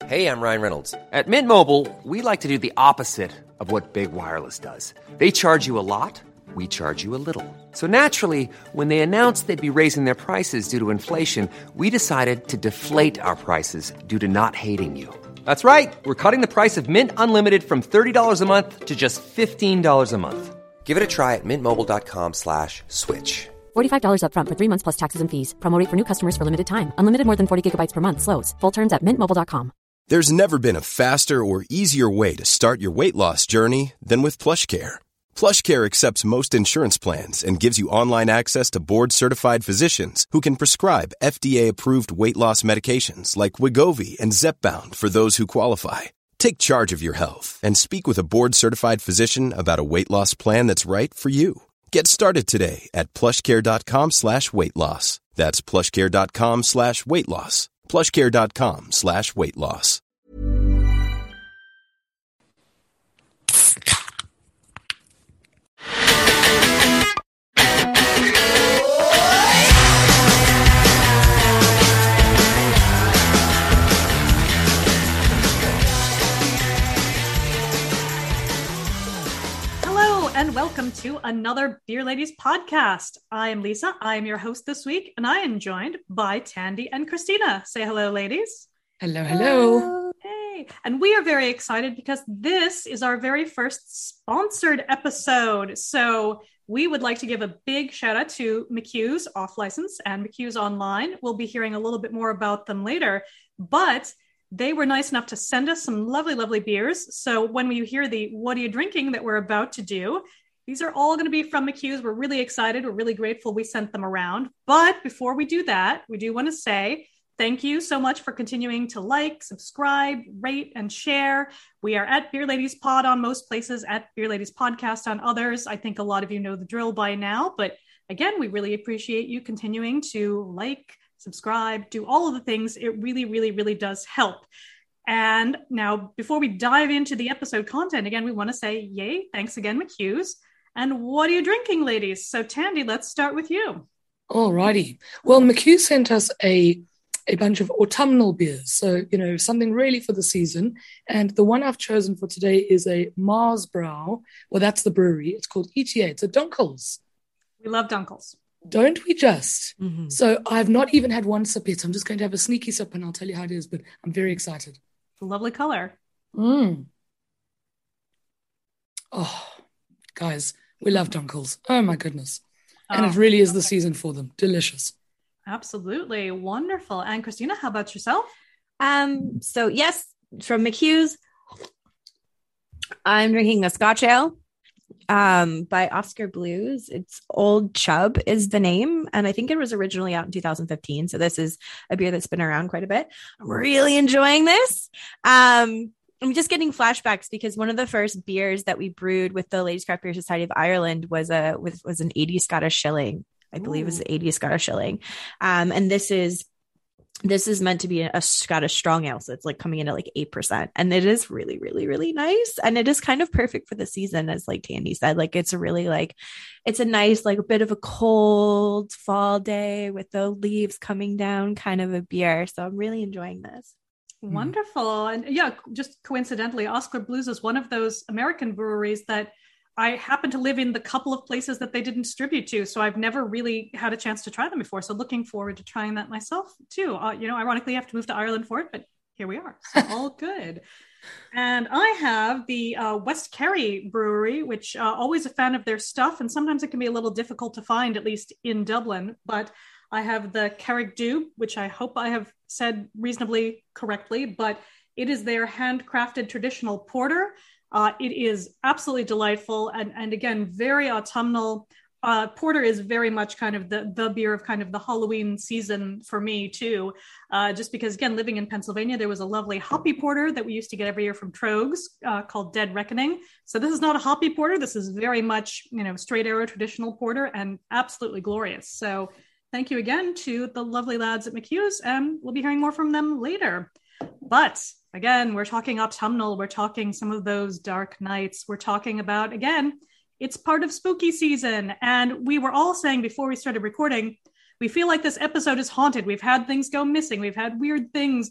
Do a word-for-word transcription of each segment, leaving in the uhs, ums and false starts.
Hey, I'm Ryan Reynolds. At Mint Mobile, we like to do the opposite of what Big Wireless does. They charge you a lot, we charge you a little. So naturally, when they announced they'd be raising their prices due to inflation, we decided to deflate our prices due to not hating you. That's right. We're cutting the price of Mint Unlimited from thirty dollars a month to just fifteen dollars a month. Give it a try at mintmobile.com slash switch. forty-five dollars up front for three months plus taxes and fees. Promo rate for new customers for limited time. Unlimited more than forty gigabytes per month. Slows full terms at mint mobile dot com. There's never been a faster or easier way to start your weight loss journey than with PlushCare. PlushCare accepts most insurance plans and gives you online access to board-certified physicians who can prescribe F D A-approved weight loss medications like Wegovy and Zepbound for those who qualify. Take charge of your health and speak with a board-certified physician about a weight loss plan that's right for you. Get started today at plushcare.com slash weight loss. That's plushcare.com slash weight loss. plushcare.com slash weight loss. And welcome to another Beer Ladies podcast. I am Lisa. I am your host this week, and I am joined by Tandy and Christina. Say hello, ladies. Hello, hello. Hey. And we are very excited because this is our very first sponsored episode. So we would like to give a big shout out to McHugh's Off License and McHugh's Online. We'll be hearing a little bit more about them later, but they were nice enough to send us some lovely, lovely beers. So when you hear the "What are you drinking" that we're about to do, these are all going to be from McHugh's. We're really excited. We're really grateful we sent them around. But before we do that, we do want to say thank you so much for continuing to like, subscribe, rate, and share. We are at Beer Ladies Pod on most places, at Beer Ladies Podcast on others. I think a lot of you know the drill by now. But again, we really appreciate you continuing to like, subscribe, do all of the things. It really, really, really does help. And now, before we dive into the episode content, again, we want to say, yay, thanks again, McHugh's. And what are you drinking, ladies? So, Tandy, let's start with you. All righty. Well, McHugh sent us a, a bunch of autumnal beers. So, you know, something really for the season. And the one I've chosen for today is a Marsbrau. Well, that's the brewery. It's called E T A. It's a Dunkels. We love Dunkels. Don't we just? Mm-hmm. So I've not even had one sip yet. So I'm just going to have a sneaky sip and I'll tell you how it is. But I'm very excited. It's a lovely color. Mm. Oh, guys, we love Dunkels. Oh, my goodness. And oh, it really is the season for them. Delicious. Absolutely. Wonderful. And Christina, how about yourself? Um. So, yes, from McHugh's, I'm drinking a Scotch Ale um, by Oscar Blues. It's Old Chub is the name. And I think it was originally out in two thousand fifteen. So this is a beer that's been around quite a bit. I'm really enjoying this. Um, I'm just getting flashbacks because one of the first beers that we brewed with the Ladies Craft Beer Society of Ireland was a was, was an eighty Scottish shilling. I believe it was eighty Scottish shilling. Um, and this is this is meant to be a Scottish strong ale. So it's like coming in at like eight percent. And it is really, really, really nice. And it is kind of perfect for the season, as like Tandy said. Like it's a really like it's a nice, like a bit of a cold fall day with the leaves coming down kind of a beer. So I'm really enjoying this. Wonderful. And yeah, just coincidentally, Oscar Blues is one of those American breweries that I happen to live in the couple of places that they didn't distribute to. So I've never really had a chance to try them before. So looking forward to trying that myself too. Uh, you know, ironically, I have to move to Ireland for it, but here we are. So all good. And I have the uh, West Kerry Brewery, which uh, always a fan of their stuff. And sometimes it can be a little difficult to find, at least in Dublin. But I have the Carrick Dubh, which I hope I have said reasonably correctly, but it is their handcrafted traditional porter. Uh, it is absolutely delightful. And, and again, very autumnal. Uh, porter is very much kind of the, the beer of kind of the Halloween season for me too. Uh, just because, again, living in Pennsylvania, there was a lovely hoppy porter that we used to get every year from Trogs uh, called Dead Reckoning. So this is not a hoppy porter. This is very much, you know, straight arrow traditional porter and absolutely glorious. So thank you again to the lovely lads at McHugh's, and we'll be hearing more from them later. But again, we're talking autumnal. We're talking some of those dark nights. We're talking about, again, it's part of spooky season. And we were all saying before we started recording, we feel like this episode is haunted. We've had things go missing. We've had weird things just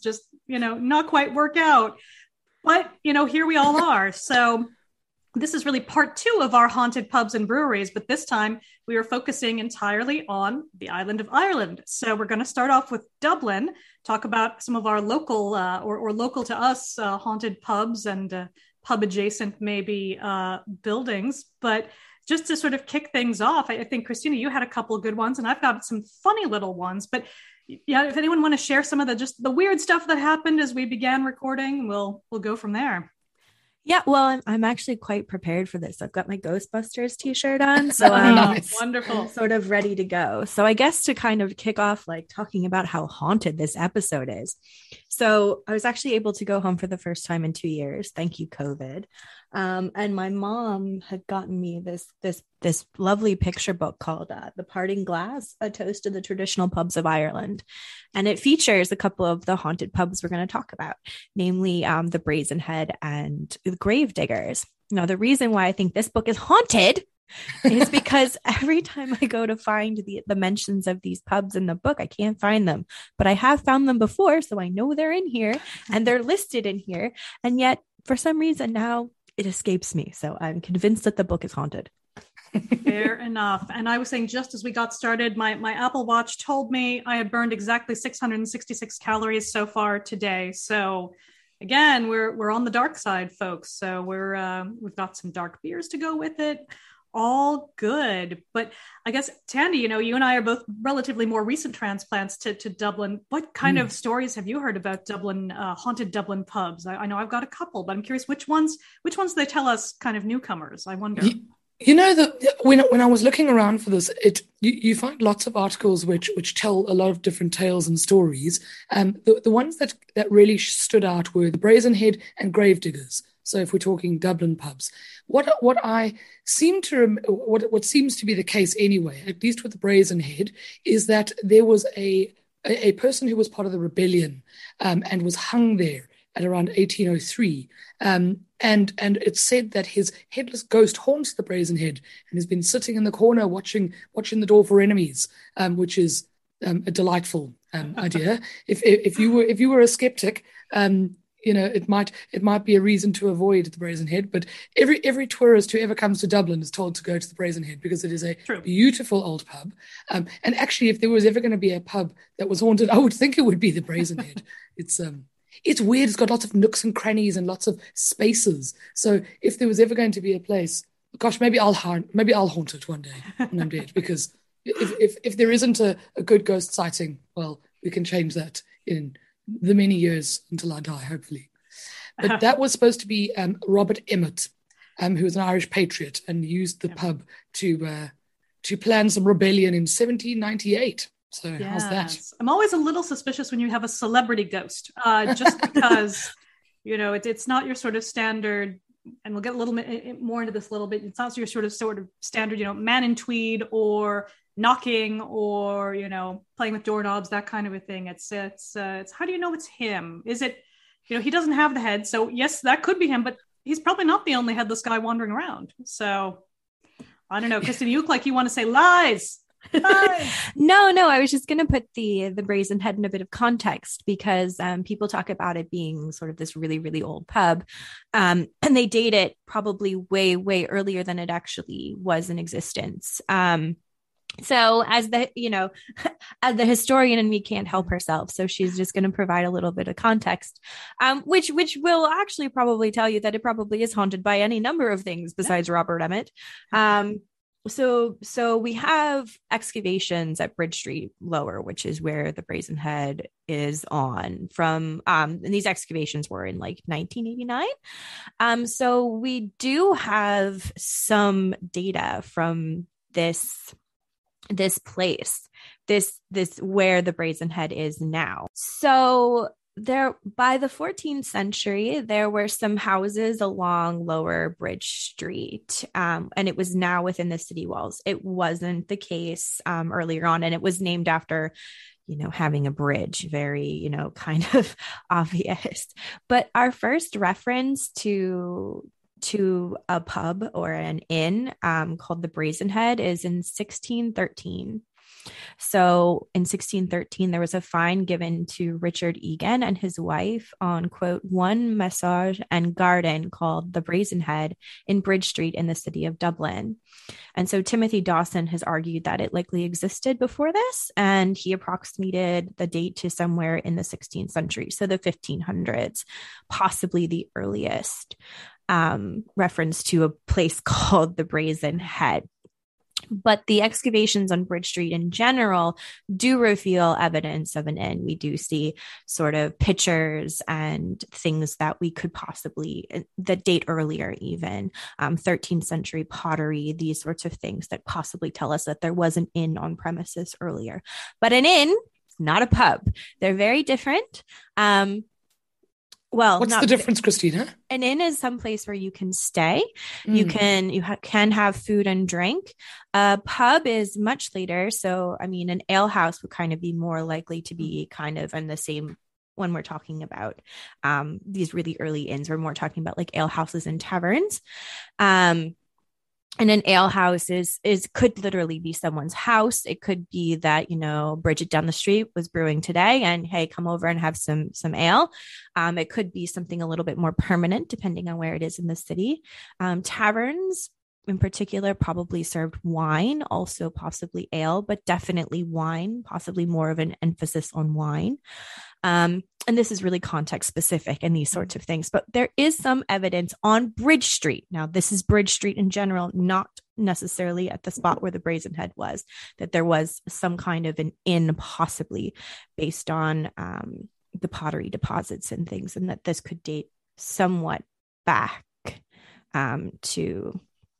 you know, not quite work out. But, you know, here we all are. So this is really part two of our haunted pubs and breweries, but this time we are focusing entirely on the island of Ireland. So we're going to start off with Dublin, talk about some of our local uh, or, or local to us uh, haunted pubs and uh, pub adjacent maybe uh, buildings. But just to sort of kick things off, I, I think, Christina, you had a couple of good ones and I've got some funny little ones. But yeah, if anyone want to share some of the just the weird stuff that happened as we began recording, we'll we'll go from there. Yeah, well, I'm, I'm actually quite prepared for this. I've got my Ghostbusters t-shirt on, so I'm nice. Wonderful. I'm sort of ready to go. So I guess to kind of kick off, like talking about how haunted this episode is. So I was actually able to go home for the first time in two years. Thank you, COVID. Um, and my mom had gotten me this this this lovely picture book called uh, The Parting Glass, A Toast to the Traditional Pubs of Ireland. And it features a couple of the haunted pubs we're going to talk about, namely um, the Brazen Head and the Gravediggers. Now, the reason why I think this book is haunted is because every time I go to find the, the mentions of these pubs in the book, I can't find them. But I have found them before, so I know they're in here and they're listed in here. And yet, for some reason now, it escapes me. So I'm convinced that the book is haunted. Fair enough. And I was saying, just as we got started, my, my Apple Watch told me I had burned exactly six hundred sixty-six calories so far today. So again, we're we're on the dark side, folks. So we're uh, we've got some dark beers to go with it. All good. But I guess, Tandy, you know, you and I are both relatively more recent transplants to, to Dublin. What kind mm. of stories have you heard about Dublin, uh, haunted Dublin pubs? I, I know I've got a couple, but I'm curious which ones, which ones they tell us kind of newcomers, I wonder. You, you know, that when, when I was looking around for this, it you, you find lots of articles which which tell a lot of different tales and stories. Um, the, the ones that, that really stood out were the Brazen Head and Gravediggers. So if we're talking Dublin pubs, what what I seem to rem- what what seems to be the case anyway, at least with the Brazen Head, is that there was a a, a person who was part of the rebellion um, and was hung there at around eighteen oh three, um, and and it's said that his headless ghost haunts the Brazen Head and has been sitting in the corner watching watching the door for enemies, um, which is um, a delightful um, idea. If, if if you were if you were a skeptic. Um, You know, it might it might be a reason to avoid the Brazen Head, but every every tourist who ever comes to Dublin is told to go to the Brazen Head because it is a True. beautiful old pub. Um, and actually, if there was ever going to be a pub that was haunted, I would think it would be the Brazen Head. It's um, it's weird. It's got lots of nooks and crannies and lots of spaces. So if there was ever going to be a place, gosh, maybe I'll haunt maybe I'll haunt it one day when I'm dead. Because if if if there isn't a, a good ghost sighting, well, we can change that in the many years until I die, hopefully. But that was supposed to be um, Robert Emmet, um, who was an Irish patriot and used the pub to uh, to plan some rebellion in seventeen ninety-eight. So yes. How's that? I'm always a little suspicious when you have a celebrity ghost, uh, just because, you know, it, it's not your sort of standard, and we'll get a little bit more into this a little bit. It's not your sort of sort of standard, you know, man in tweed or knocking or, you know, playing with doorknobs, that kind of a thing. It's it's uh, it's how do you know it's him? Is it, you know, he doesn't have the head, so yes, that could be him, but he's probably not the only headless guy wandering around. So I don't know, Kristen, you look like you want to say lies. lies. no, no, I was just going to put the the Brazen Head in a bit of context because um, people talk about it being sort of this really, really old pub, um, and they date it probably way, way earlier than it actually was in existence. Um, So as the, you know, as the historian in me can't help herself. So she's just going to provide a little bit of context, um, which, which will actually probably tell you that it probably is haunted by any number of things besides yeah. Robert Emmet. Um, so, so we have excavations at Bridge Street Lower, which is where the Brazen Head is on from, um, and these excavations were in like nineteen eighty-nine. Um, so we do have some data from this this place, this, this, where the Brazen Head is now. So there, by the fourteenth century, there were some houses along Lower Bridge Street, um, and it was now within the city walls. It wasn't the case um, earlier on, and it was named after, you know, having a bridge, very, you know, kind of obvious. But our first reference to to a pub or an inn um, called the Brazen Head is in sixteen thirteen. So in sixteen thirteen, there was a fine given to Richard Egan and his wife on, quote, one massage and garden called the Brazen Head in Bridge Street in the city of Dublin. And so Timothy Dawson has argued that it likely existed before this, and he approximated the date to somewhere in the sixteenth century, so the fifteen hundreds, possibly the earliest um, reference to a place called the Brazen Head. But the excavations on Bridge Street in general do reveal evidence of an inn. We do see sort of pictures and things that we could possibly, that date earlier even, um, thirteenth century pottery, these sorts of things that possibly tell us that there was an inn on premises earlier. But an inn, not a pub. They're very different. Um, Well, what's the difference, Christina? An inn is some place where you can stay. Mm. You can you ha- can have food and drink. A pub is much later. So, I mean, an ale house would kind of be more likely to be kind of in the same when we're talking about um, these really early inns. We're more talking about like ale houses and taverns. Um, And an ale house is, is could literally be someone's house. It could be that, you know, Bridget down the street was brewing today and, hey, come over and have some, some ale. Um, it could be something a little bit more permanent, depending on where it is in the city. Um, taverns in particular probably served wine, also possibly ale, but definitely wine, possibly more of an emphasis on wine. Um, and this is really context specific and these sorts of things, but there is some evidence on Bridge Street. Now, this is Bridge Street in general, not necessarily at the spot where the Brazen Head was, that there was some kind of an inn possibly based on um, the pottery deposits and things, and that this could date somewhat back um, to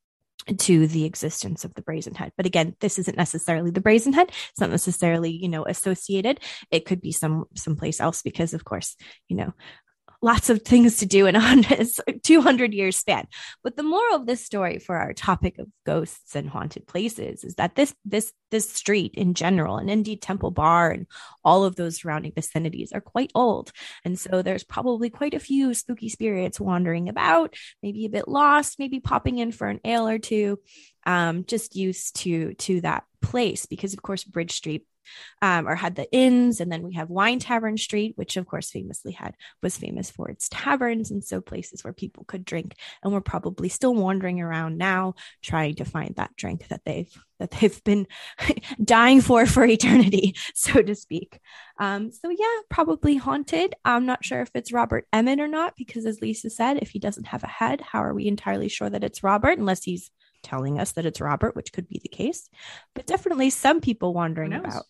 to the existence of the Brazen Head. But again, this isn't necessarily the Brazen Head. It's not necessarily, you know, associated. It could be some someplace else because, of course, you know, lots of things to do in a two hundred year span. But the moral of this story for our topic of ghosts and haunted places is that this this this street in general, and indeed Temple Bar and all of those surrounding vicinities, are quite old. And so there's probably quite a few spooky spirits wandering about, maybe a bit lost, maybe popping in for an ale or two, um, just used to to that place. Because, of course, Bridge Street Um, or had the inns, and then we have Wine Tavern Street, which of course famously had was famous for its taverns, and so places where people could drink, and we're probably still wandering around now trying to find that drink that they've that they've been dying for for eternity, so to speak. Um, so yeah, probably haunted. I'm not sure if it's Robert Emmett or not, because as Lisa said, if he doesn't have a head, how are we entirely sure that it's Robert, unless he's telling us that it's Robert, which could be the case. But definitely some people wandering about.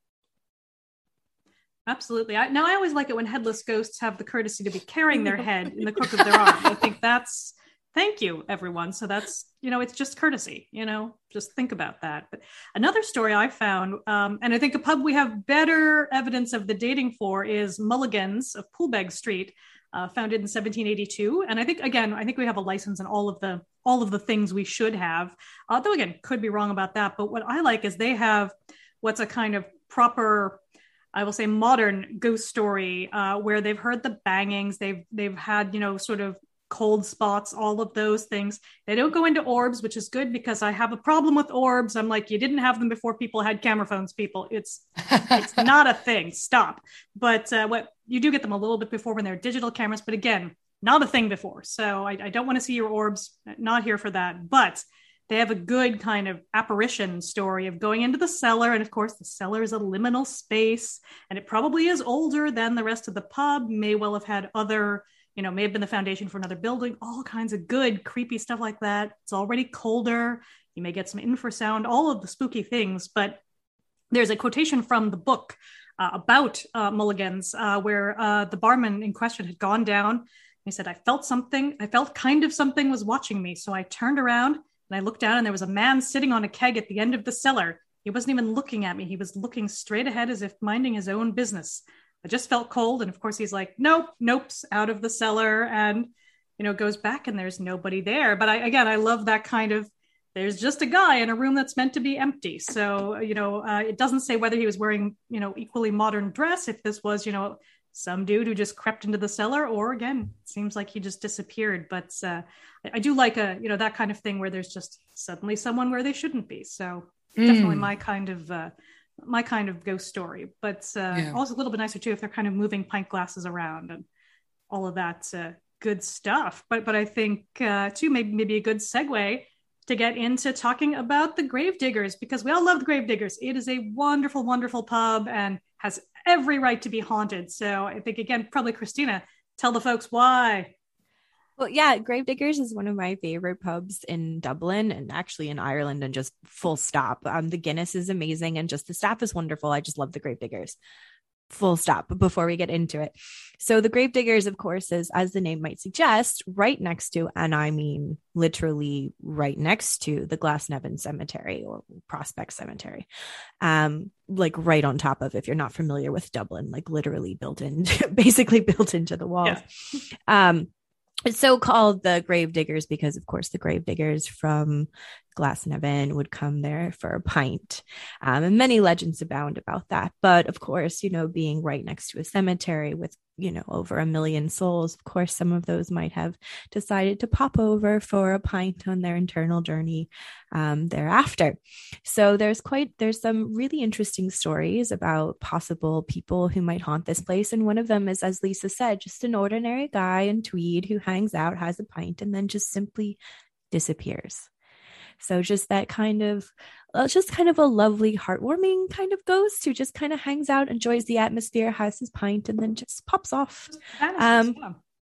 Absolutely. I, now, I always like it when headless ghosts have the courtesy to be carrying their head in the crook of their arm. I think that's, thank you, everyone. So that's, you know, it's just courtesy, you know, just think about that. But another story I found, um, and I think a pub we have better evidence of the dating for is Mulligan's of Poolbeg Street, uh, founded in seventeen eighty-two. And I think, again, I think we have a license in all of the, all of the things we should have. Uh, though, again, could be wrong about that. But what I like is they have what's a kind of proper, I will say, modern ghost story, uh, where they've heard the bangings, they've they've had, you know, sort of cold spots, all of those things. They don't go into orbs, which is good, because I have a problem with orbs. I'm like, you didn't have them before people had camera phones, people. It's it's not a thing. Stop. But uh, what you do get them a little bit before when they're digital cameras, but again, not a thing before. So I, I don't want to see your orbs. Not here for that. But they have a good kind of apparition story of going into the cellar. And of course, the cellar is a liminal space, and it probably is older than the rest of the pub, may well have had other, you know, may have been the foundation for another building, all kinds of good, creepy stuff like that. It's already colder. You may get some infrasound, all of the spooky things. But there's a quotation from the book uh, about uh, Mulligan's, uh, where uh, the barman in question had gone down. He said, I felt something, I felt kind of something was watching me. So I turned around, and I looked down, and there was a man sitting on a keg at the end of the cellar. He wasn't even looking at me. He was looking straight ahead as if minding his own business. I just felt cold. And of course, he's like, nope, nope's out of the cellar, and, you know, goes back, and there's nobody there. But I, again, I love that kind of, there's just a guy in a room that's meant to be empty. So, you know, uh, it doesn't say whether he was wearing, you know, equally modern dress, if this was, you know, some dude who just crept into the cellar, or again, it seems like he just disappeared. But uh, I do like a, you know, that kind of thing where there's just suddenly someone where they shouldn't be. So mm. definitely my kind of uh, my kind of ghost story. But uh, yeah. also a little bit nicer too if they're kind of moving pint glasses around and all of that uh, good stuff. But but I think uh, too maybe maybe a good segue to get into talking about the Gravediggers, because we all love the Gravediggers. It is a wonderful, wonderful pub and has every right to be haunted. So I think, again, probably Christina, tell the folks why. Well, yeah, Gravediggers is one of my favorite pubs in Dublin and actually in Ireland, and just full stop. Um, the Guinness is amazing and just the staff is wonderful. I just love the Gravediggers. Full stop before we get into it. So the Gravediggers, of course, is, as the name might suggest, right next to, and I mean literally right next to, the Glasnevin Cemetery or Prospect Cemetery. Um, like right on top of, if you're not familiar with Dublin, like literally built in, basically built into the walls. Yeah. Um, It's so called the Gravediggers because, of course, the Gravediggers from Glasnevin would come there for a pint. Um, and many legends abound about that. But, of course, you know, being right next to a cemetery with, you know, over a million souls, of course, some of those might have decided to pop over for a pint on their internal journey um, thereafter. So there's quite, there's some really interesting stories about possible people who might haunt this place. And one of them is, as Lisa said, just an ordinary guy in tweed who hangs out, has a pint, and then just simply disappears. So just that kind of, uh, just kind of a lovely, heartwarming kind of ghost who just kind of hangs out, enjoys the atmosphere, has his pint, and then just pops off. Um,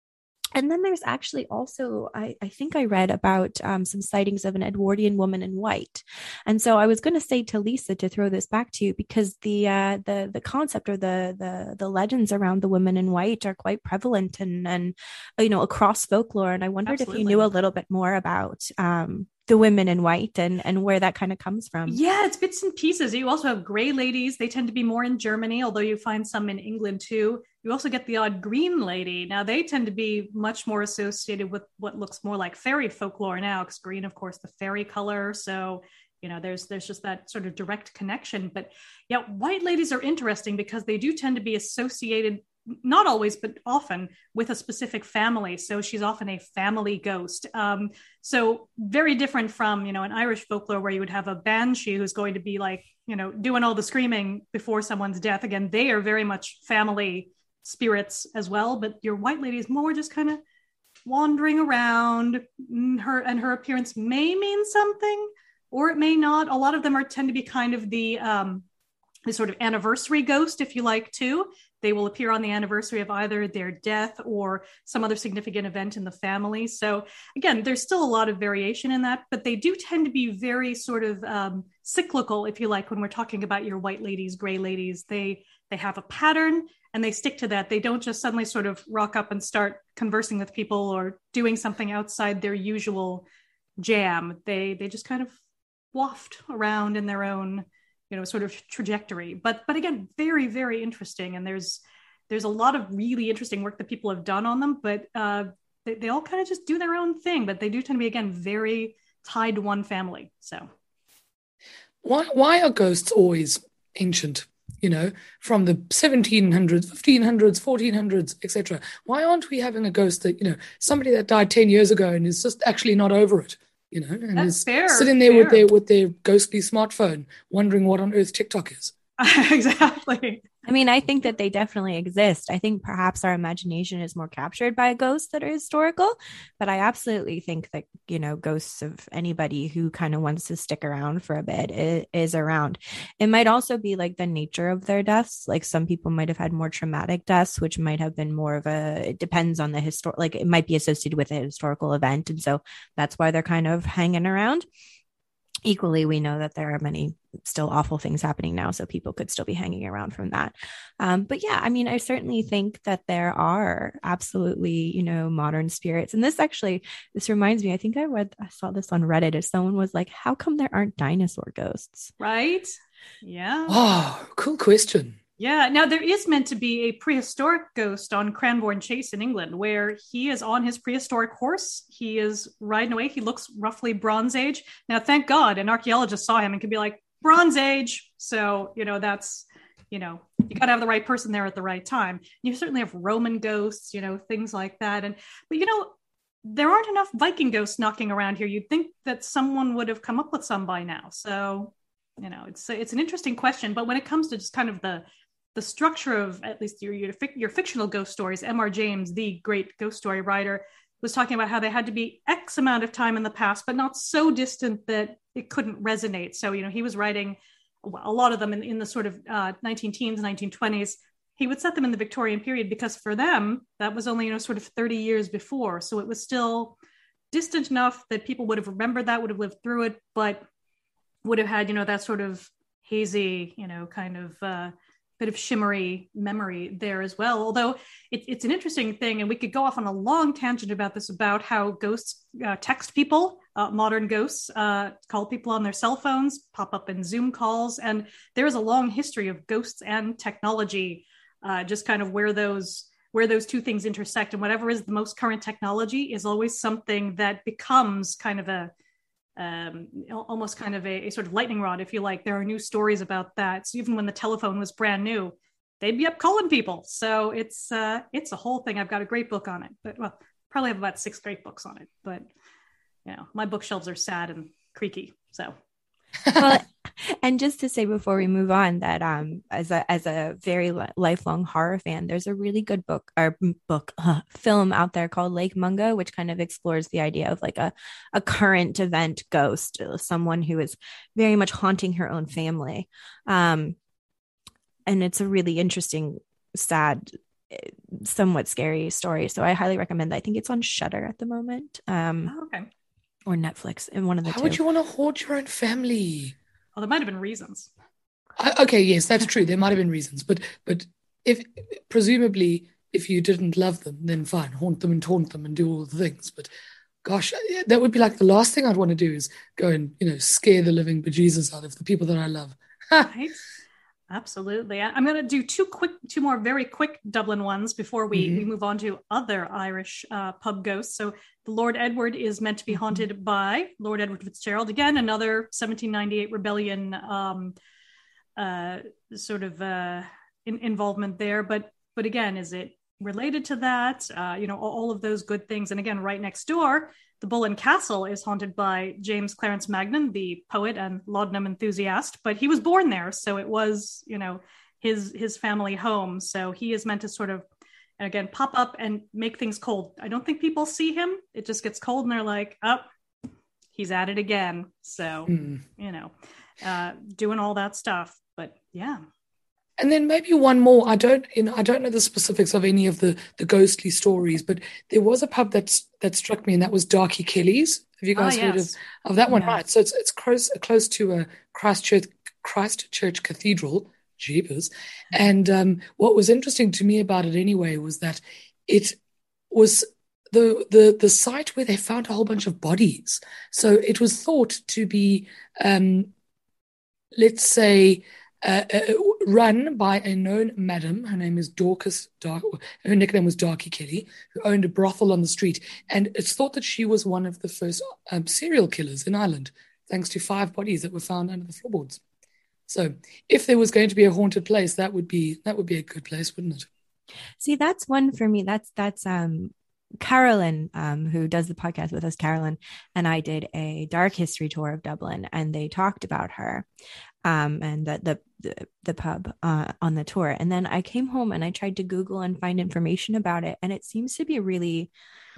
and then there's actually also, I, I think I read about um, some sightings of an Edwardian woman in white. And so I was going to say to Lisa to throw this back to you, because the uh, the the concept or the the the legends around the women in white are quite prevalent and and you know across folklore. And I wondered Absolutely. If you knew a little bit more about um, the women in white and and where that kind of comes from. Yeah, it's bits and pieces. You also have gray ladies. They tend to be more in Germany, although you find some in England too. You also get the odd green lady. Now they tend to be much more associated with what looks more like fairy folklore now, because green, of course, the fairy color. So, you know, there's there's just that sort of direct connection. But yeah, white ladies are interesting because they do tend to be associated, not always, but often, with a specific family. So she's often a family ghost. Um, so very different from, you know, an Irish folklore where you would have a banshee who's going to be like, you know, doing all the screaming before someone's death. Again, they are very much family spirits as well, but your white lady is more just kind of wandering around. Her and her appearance may mean something, or it may not. A lot of them are tend to be kind of the um, the sort of anniversary ghost, if you like, too. They will appear on the anniversary of either their death or some other significant event in the family. So again, there's still a lot of variation in that, but they do tend to be very sort of um, cyclical, if you like, when we're talking about your white ladies, gray ladies. They they have a pattern and they stick to that. They don't just suddenly sort of rock up and start conversing with people or doing something outside their usual jam. They they just kind of waft around in their own, you know, sort of trajectory. But but again, very, very interesting. And there's there's a lot of really interesting work that people have done on them, but uh, they, they all kind of just do their own thing. But they do tend to be, again, very tied to one family. So why why are ghosts always ancient? You know, from the seventeen hundreds, fifteen hundreds, fourteen hundreds, et cetera. Why aren't we having a ghost that, you know, somebody that died ten years ago and is just actually not over it? You know, and That's is fair, sitting there fair. with their with their ghostly smartphone, wondering what on earth TikTok is. Exactly. I mean, I think that they definitely exist. I think perhaps our imagination is more captured by ghosts that are historical, but I absolutely think that, you know, ghosts of anybody who kind of wants to stick around for a bit is, is around. It might also be like the nature of their deaths. Like some people might have had more traumatic deaths, which might have been more of a, it depends on the histor, like it might be associated with a historical event. And so that's why they're kind of hanging around. Equally, we know that there are many still awful things happening now, so people could still be hanging around from that. Um, but yeah, I mean, I certainly think that there are absolutely, you know, modern spirits. And this actually, this reminds me, I think I read, I saw this on Reddit, if someone was like, how come there aren't dinosaur ghosts? Right? Yeah. Oh, cool question. Yeah. Now, there is meant to be a prehistoric ghost on Cranbourne Chase in England, where he is on his prehistoric horse. He is riding away. He looks roughly Bronze Age. Now, thank God an archaeologist saw him and could be like, Bronze Age. So, you know, that's, you know, you got to have the right person there at the right time. You certainly have Roman ghosts, you know, things like that. And, but, you know, there aren't enough Viking ghosts knocking around here. You'd think that someone would have come up with some by now. So you know, it's it's an interesting question. But when it comes to just kind of the the structure of at least your your, your fictional ghost stories, M R James, the great ghost story writer, was talking about how they had to be X amount of time in the past, but not so distant that it couldn't resonate. So, you know, he was writing a lot of them in, in the sort of uh, nineteen teens, nineteen twenties. He would set them in the Victorian period because for them, that was only, you know, sort of thirty years before. So it was still distant enough that people would have remembered that, would have lived through it, but would have had, you know, that sort of hazy, you know, kind of uh, bit of shimmery memory there as well. Although it, it's an interesting thing, and we could go off on a long tangent about this, about how ghosts uh, text people, uh, modern ghosts uh, call people on their cell phones, pop up in Zoom calls. And there is a long history of ghosts and technology, uh, just kind of where those where those two things intersect. And whatever is the most current technology is always something that becomes kind of a Um, almost kind of a, a sort of lightning rod, if you like. There are new stories about that. So even when the telephone was brand new, they'd be up calling people. So it's uh, it's a whole thing. I've got a great book on it, but well, probably have about six great books on it. But you know, my bookshelves are sad and creaky. So, well, and just to say before we move on that um, as a as a very li- lifelong horror fan, there's a really good book or book uh, film out there called Lake Mungo, which kind of explores the idea of like a a current event ghost, someone who is very much haunting her own family, um, and it's a really interesting, sad, somewhat scary story. So I highly recommend that. I think it's on Shudder at the moment, um, oh, okay, or Netflix, and one of the How two. would you want to haunt your own family? Well, there might have been reasons. I, okay, yes, that's true. There might have been reasons, but but if presumably if you didn't love them, then fine, haunt them and taunt them and do all the things. But gosh, that would be like the last thing I'd want to do is go and, you know, scare the living bejesus out of the people that I love. Right? Absolutely. I'm going to do two quick, two more very quick Dublin ones before we, mm-hmm. we move on to other Irish uh, pub ghosts. So the Lord Edward is meant to be haunted mm-hmm. by Lord Edward Fitzgerald. Again, another seventeen ninety-eight rebellion um, uh, sort of uh, in, involvement there. But but again, is it related to that? Uh, you know, all, all of those good things. And again, right next door, the Bullen Castle is haunted by James Clarence Magnan, the poet and laudanum enthusiast, but he was born there. So it was, you know, his his family home. So he is meant to sort of, again, pop up and make things cold. I don't think people see him. It just gets cold and they're like, oh, he's at it again. So, mm. you know, uh, doing all that stuff. But yeah. And then maybe one more. I don't, you know, I don't know the specifics of any of the, the ghostly stories, but there was a pub that that struck me, and that was Darky Kelly's. Have you guys oh, heard yes. of, of that one? Yeah. Right. So it's it's close close to a Christchurch Christchurch Cathedral, jeepers. And um, what was interesting to me about it anyway was that it was the the the site where they found a whole bunch of bodies. So it was thought to be, um, let's say. Uh, uh, run by a known madam. Her name is Dorcas. Dark, her nickname was Darky Kelly, who owned a brothel on the street. And it's thought that she was one of the first um, serial killers in Ireland, thanks to five bodies that were found under the floorboards. So, if there was going to be a haunted place, that would be that would be a good place, wouldn't it? See, that's one for me. That's that's um. Carolyn, um, who does the podcast with us, Carolyn, and I did a dark history tour of Dublin, and they talked about her um, and the, the the the pub uh, on the tour. And then I came home and I tried to Google and find information about it, and it seems to be really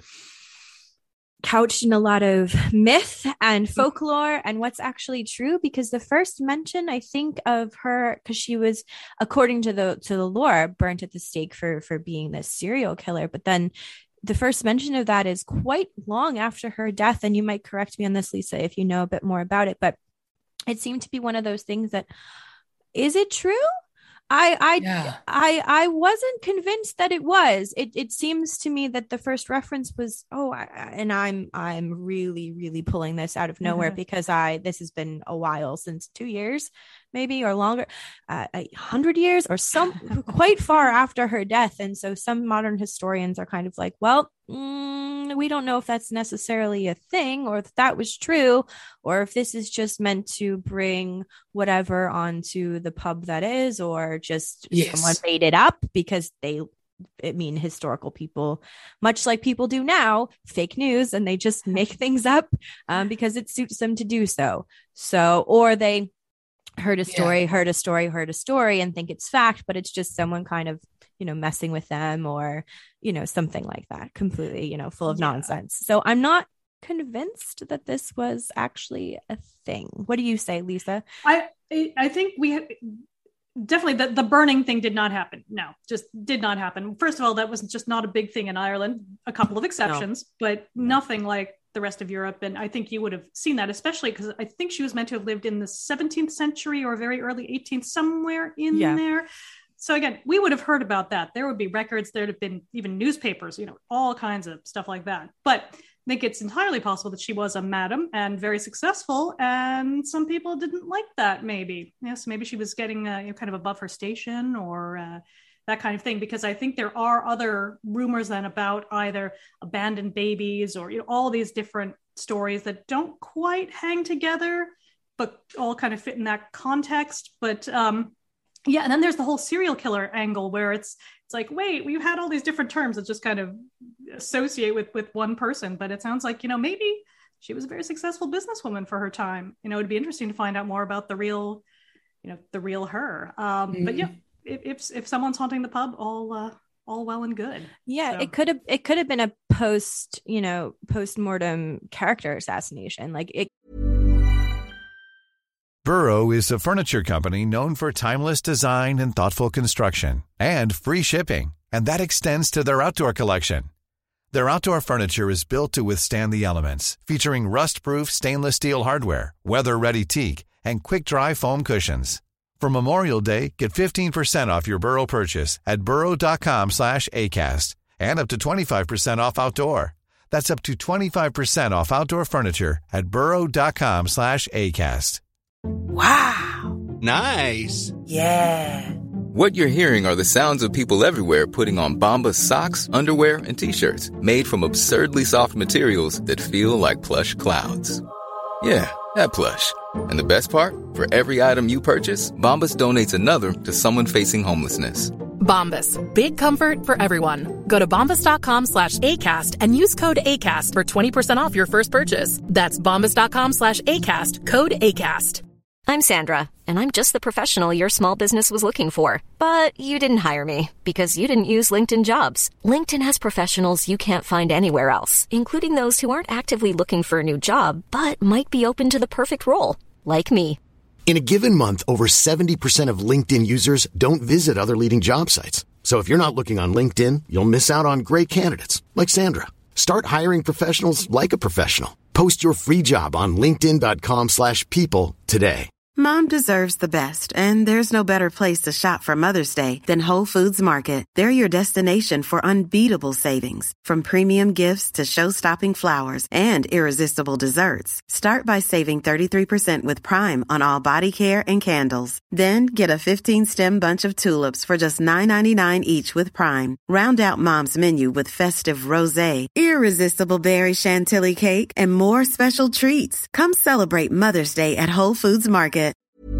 couched in a lot of myth and folklore and what's actually true, because the first mention I think of her, because she was, according to the to the lore, burnt at the stake for for being this serial killer, but then the first mention of that is quite long after her death. And you might correct me on this, Lisa, if you know a bit more about it, but it seemed to be one of those things that, is it true? I I yeah. I I wasn't convinced that it was. It it seems to me that the first reference was, oh, I, and I'm I'm really really pulling this out of nowhere mm-hmm. because I this has been a while, since two years, maybe, or longer, uh, a hundred years or some quite far after her death. And so some modern historians are kind of like, well, mm, we don't know if that's necessarily a thing, or if that was true, or if this is just meant to bring whatever onto the pub that is, or just yes. someone made it up because they, I mean, historical people, much like people do now, fake news, and they just make things up um, because it suits them to do so. So, or they heard a story, Yeah. heard a story, heard a story and think it's fact, but it's just someone kind of, you know, messing with them or, you know, something like that, completely, you know, full of Yeah. nonsense. So I'm not convinced that this was actually a thing. What do you say, Lisa? I I think we had, definitely the, the burning thing did not happen. No, just did not happen. First of all, that was just not a big thing in Ireland. A couple of exceptions, no. but nothing like the rest of Europe. And I think you would have seen that, especially because I think she was meant to have lived in the seventeenth century or very early eighteenth, somewhere in yeah. there. So again, we would have heard about that. There would be records, there'd have been even newspapers, you know, all kinds of stuff like that. But I think it's entirely possible that she was a madam and very successful. And some people didn't like that, maybe. Yes, maybe she was getting uh, you know, kind of above her station or uh, that kind of thing. Because I think there are other rumors then about either abandoned babies or you know, all these different stories that don't quite hang together, but all kind of fit in that context. But um, yeah, and then there's the whole serial killer angle where it's it's like, wait, we've had all these different terms that just kind of associate with with one person, but it sounds like, you know, maybe she was a very successful businesswoman for her time. You know, it'd be interesting to find out more about the real, you know, the real her. Um, mm. But yeah, if, if if someone's haunting the pub, all uh, all well and good. Yeah, so. it could have it could have been a post, you know, post-mortem character assassination. Like it. Burrow is a furniture company known for timeless design and thoughtful construction and free shipping, and that extends to their outdoor collection. Their outdoor furniture is built to withstand the elements, featuring rust-proof stainless steel hardware, weather-ready teak, and quick-dry foam cushions. For Memorial Day, get fifteen percent off your Burrow purchase at burrow.com slash ACAST and up to twenty-five percent off outdoor. That's up to twenty-five percent off outdoor furniture at burrow.com slash ACAST. Wow. Nice. Yeah. What you're hearing are the sounds of people everywhere putting on Bombas socks, underwear, and T-shirts made from absurdly soft materials that feel like plush clouds. Yeah, that plush. And the best part? For every item you purchase, Bombas donates another to someone facing homelessness. Bombas. Big comfort for everyone. Go to bombas.com slash ACAST and use code ACAST for twenty percent off your first purchase. That's bombas.com slash ACAST. Code ACAST. I'm Sandra, and I'm just the professional your small business was looking for. But you didn't hire me because you didn't use LinkedIn Jobs. LinkedIn has professionals you can't find anywhere else, including those who aren't actively looking for a new job, but might be open to the perfect role, like me. In a given month, over seventy percent of LinkedIn users don't visit other leading job sites. So if you're not looking on LinkedIn, you'll miss out on great candidates like Sandra. Start hiring professionals like a professional. Post your free job on linkedin.com slash people today. Mom deserves the best, and there's no better place to shop for Mother's Day than Whole Foods Market. They're your destination for unbeatable savings, from premium gifts to show-stopping flowers and irresistible desserts. Start by saving thirty-three percent with Prime on all body care and candles. Then get a fifteen-stem bunch of tulips for just nine ninety-nine each with Prime. Round out Mom's menu with festive rosé, irresistible berry chantilly cake, and more special treats. Come celebrate Mother's Day at Whole Foods Market.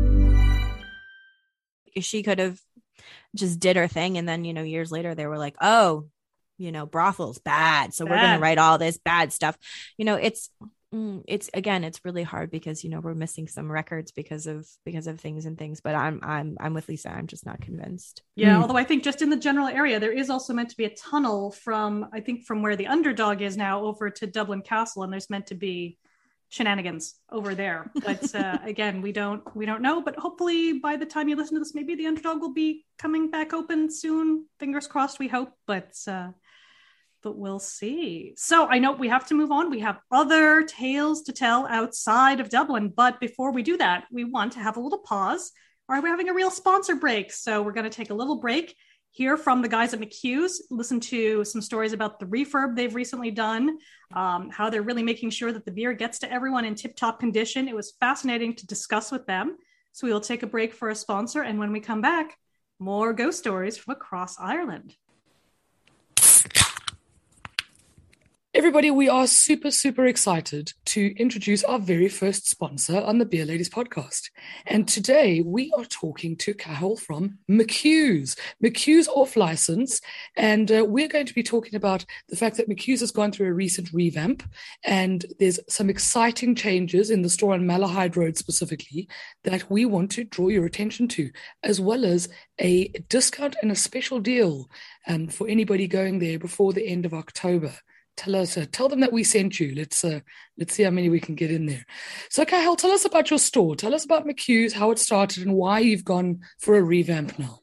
She could have just did her thing. And then, you know, years later, they were like, oh, you know, brothels bad. So bad. We're going to write all this bad stuff. You know, it's, it's, again, it's really hard because, you know, we're missing some records because of, because of things and things, but I'm, I'm, I'm with Lisa. I'm just not convinced. Yeah. Mm. Although I think just in the general area, there is also meant to be a tunnel from, I think from where the Underdog is now over to Dublin Castle. And there's meant to be shenanigans over there, but uh, again, we don't we don't know. But hopefully, by the time you listen to this, maybe the Underdog will be coming back open soon. Fingers crossed. We hope, but uh, but we'll see. So I know we have to move on. We have other tales to tell outside of Dublin, but before we do that, we want to have a little pause. All right, we're having a real sponsor break, so we're going to take a little break. Hear from the guys at McHugh's, listen to some stories about the refurb they've recently done, um, how they're really making sure that the beer gets to everyone in tip-top condition. It was fascinating to discuss with them. So we will take a break for a sponsor. And when we come back, more ghost stories from across Ireland. Everybody, we are super, super excited to introduce our very first sponsor on the Beer Ladies podcast. And today we are talking to Cathal from McHugh's. McHugh's off license. And uh, we're going to be talking about the fact that McHugh's has gone through a recent revamp. And there's some exciting changes in the store on Malahide Road specifically that we want to draw your attention to, as well as a discount and a special deal um, for anybody going there before the end of October. Tell us, uh, tell them that we sent you. Let's uh, let's see how many we can get in there. So, Cathal, tell us about your store. Tell us about McHugh's, how it started, and why you've gone for a revamp now.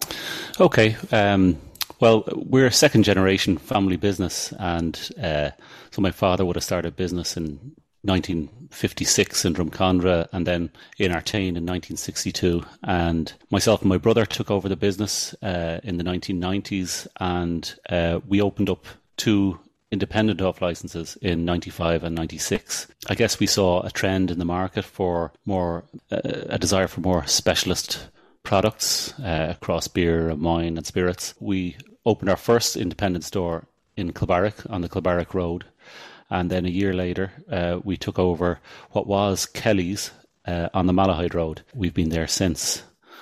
Okay. Um, well, we're a second generation family business, and uh, so my father would have started business in nineteen fifty-six in Drumcondra, and then in Artane in nineteen sixty-two. And myself and my brother took over the business uh, in the nineteen nineties, and uh, we opened up two independent off licenses in ninety-five and ninety-six. I guess we saw a trend in the market for more, uh, a desire for more specialist products uh, across beer, wine and spirits. We opened our first independent store in Kilbarrack on the Kilbarrack Road. And then a year later, uh, we took over what was Kelly's uh, on the Malahide Road. We've been there since.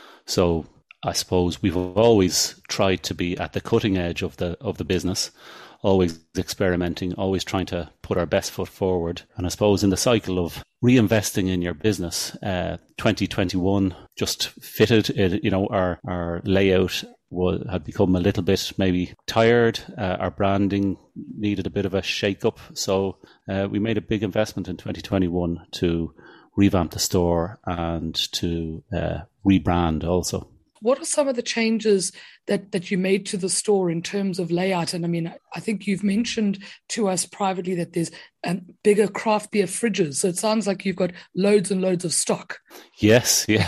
So I suppose we've always tried to be at the cutting edge of the of the business, always experimenting, always trying to put our best foot forward. And I suppose in the cycle of reinvesting in your business, uh, twenty twenty-one just fitted it. You know, our, our layout was, had become a little bit maybe tired. Uh, our branding needed a bit of a shake-up. So uh, we made a big investment in twenty twenty-one to revamp the store and to uh, rebrand also. What are some of the changes that, that you made to the store in terms of layout? And I mean, I think you've mentioned to us privately that there's um, bigger craft beer fridges. So it sounds like you've got loads and loads of stock. Yes, yeah.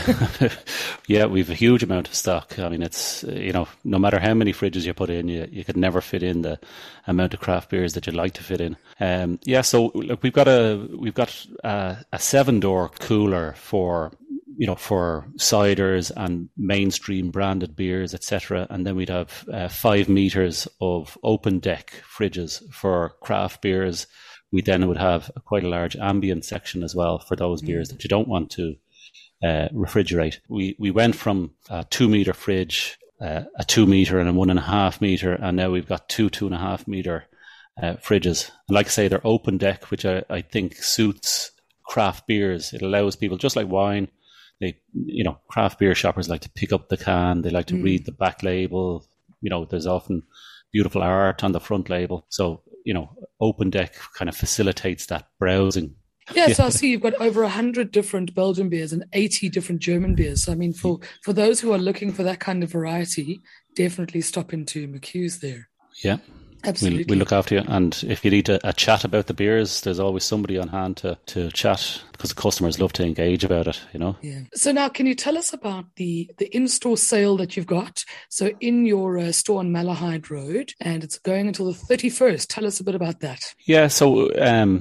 yeah, we've a huge amount of stock. I mean, it's, you know, no matter how many fridges you put in, you, you could never fit in the amount of craft beers that you'd like to fit in. Um, yeah, so look, we've got a, we've got a, a seven door cooler for, you know, for ciders and mainstream branded beers, et cetera. And then we'd have uh, five meters of open deck fridges for craft beers. We then would have quite a large ambient section as well for those mm. beers that you don't want to uh, refrigerate. We we went from a two meter fridge, uh, a two meter and a one and a half meter, and now we've got two two and a half meter uh, fridges. And like I say, they're open deck, which I, I think suits craft beers. It allows people, just like wine. They, you know, craft beer shoppers like to pick up the can. They like to mm. read the back label. You know, there's often beautiful art on the front label. So, you know, open deck kind of facilitates that browsing. Yeah, so I see you've got over one hundred different Belgian beers and eighty different German beers. So, I mean, for, for those who are looking for that kind of variety, definitely stop into McHugh's there. Yeah. Absolutely. We'll, we'll look after you. And if you need a, a chat about the beers, there's always somebody on hand to, to chat, because the customers love to engage about it, you know. Yeah. So now, can you tell us about the, the in-store sale that you've got? So in your uh, store on Malahide Road, and it's going until the thirty-first. Tell us a bit about that. Yeah, so um,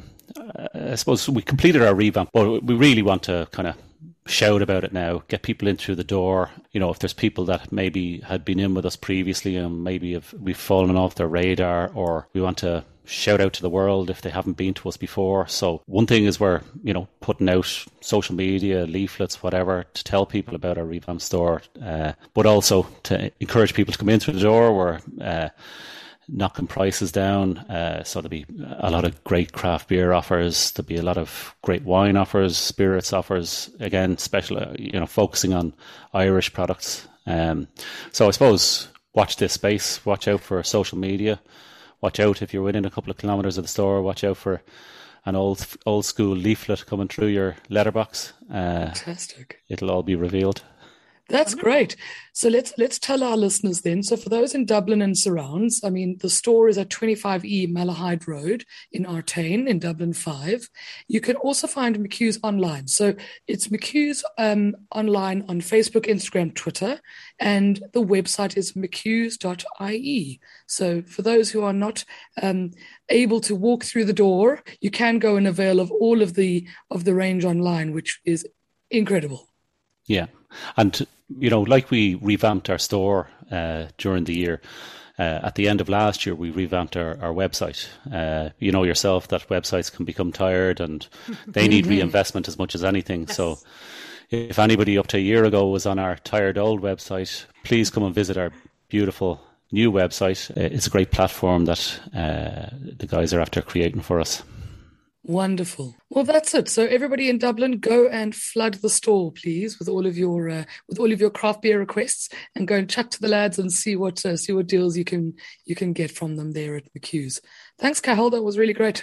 I suppose we completed our revamp, but we really want to kind of shout about it now, get people in through the door. You know, if there's people that maybe had been in with us previously and maybe have we've fallen off their radar, or we want to shout out to the world if they haven't been to us before. So one thing is we're, you know, putting out social media, leaflets, whatever, to tell people about our revamped store, uh, but also to encourage people to come in through the door. We're uh, knocking prices down. Uh, so there'll be a lot of great craft beer offers. There'll be a lot of great wine offers, spirits offers. Again, special, you know, focusing on Irish products. Um, so I suppose watch this space. Watch out for social media. Watch out if you're within a couple of kilometres of the store. Watch out for an old old school leaflet coming through your letterbox. Uh, Fantastic. It'll all be revealed. That's great. So let's let's tell our listeners then. So for those in Dublin and surrounds, I mean, the store is at twenty-five E Malahide Road in Artane in Dublin five. You can also find McHugh's online. So it's McHugh's um, online on Facebook, Instagram, Twitter, and the website is mchughes dot I E. So for those who are not um, able to walk through the door, you can go and avail of all of the of the range online, which is incredible. Yeah. And, you know, like we revamped our store uh, during the year, Uh, at the end of last year, we revamped our, our website. Uh, you know yourself that websites can become tired and they need reinvestment as much as anything. Yes. So if anybody up to a year ago was on our tired old website, please come and visit our beautiful new website. It's a great platform that uh, the guys are after creating for us. Wonderful. Well, that's it. So everybody in Dublin, go and flood the store, please, with all of your uh, with all of your craft beer requests, and go and chat to the lads and see what uh, see what deals you can you can get from them there at McHugh's. Thanks, Cathal. That was really great.